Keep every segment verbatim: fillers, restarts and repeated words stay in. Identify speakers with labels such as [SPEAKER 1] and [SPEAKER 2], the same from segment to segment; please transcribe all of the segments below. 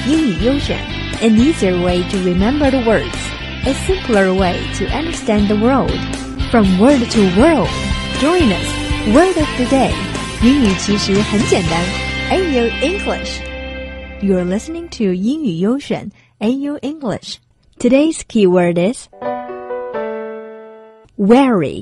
[SPEAKER 1] 英语优选 An easier way to remember the words, a simpler way to understand the world. From word to world, join us. Word of the day. 英语其实很简单 A U English. You're listening to 英语优选 A U English. Today's keyword is wary.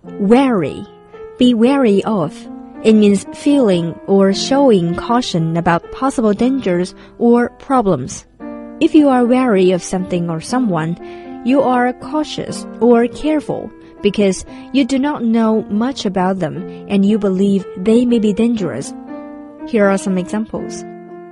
[SPEAKER 1] Wary. Be wary of. It means feeling or showing caution about possible dangers or problems. If you are wary of something or someone, you are cautious or careful because you do not know much about them and you believe they may be dangerous. Here are some examples.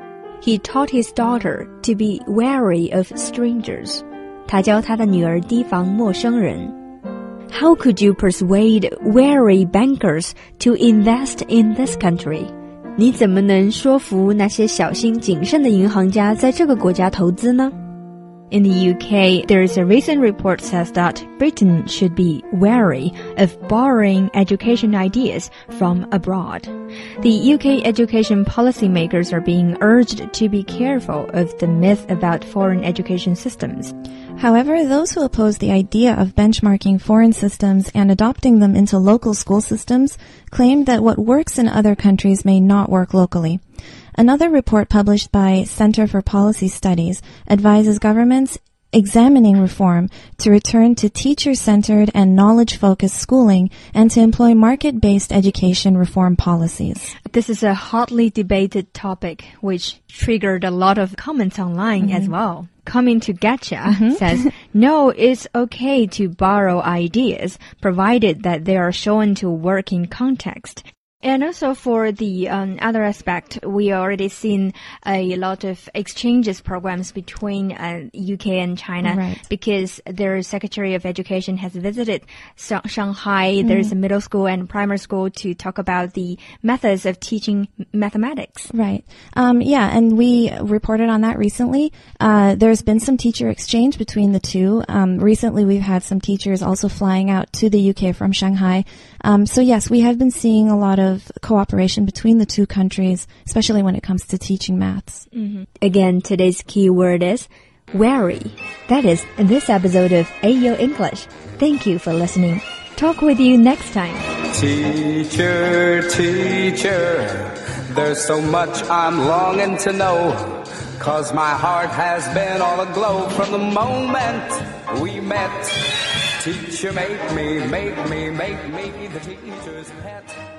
[SPEAKER 1] He taught his daughter to be wary of strangers. 他教他的女儿提防陌生人。How could you persuade wary bankers to invest in this country? 你怎么能说服那些小心谨慎的银行家在这个国家投资呢？ In the U K, there is a recent report says that Britain should be wary of borrowing education ideas from abroad. The U K education policymakers are being urged to be careful of the myth about foreign education systems.
[SPEAKER 2] However, those who oppose the idea of benchmarking foreign systems and adopting them into local school systems claim that what works in other countries may not work locally. Another report published by Center for Policy Studies advises governments examining reform to return to teacher-centered and knowledge-focused schooling and to employ market-based education reform policies.
[SPEAKER 1] This is a hotly debated topic which triggered a lot of comments online mm-hmm. as well. Coming to Getcha mm-hmm. says, no, it's okay to borrow ideas provided that they are shown to work in context. And also for the um, other aspect, we already seen a lot of exchanges programs between uh, U K and China
[SPEAKER 2] right.
[SPEAKER 1] because their Secretary of Education has visited Sh- Shanghai. Mm. There's a middle school and primary school to talk about the methods of teaching mathematics.
[SPEAKER 2] Right. Um, yeah, and we reported on that recently. Uh, there's been some teacher exchange between the two. Um, recently, we've had some teachers also flying out to the U K from Shanghai. Um, so yes, we have been seeing a lot of of cooperation between the two countries, especially when it comes to teaching maths.
[SPEAKER 1] Mm-hmm. Again, today's key word is wary. That is this episode of A U English. Thank you for listening. Talk with you next time.
[SPEAKER 3] Teacher, teacher, there's so much I'm longing to know, 'cause my heart has been all aglow from the moment we met. Teacher, make me, make me, make me the teacher's pet.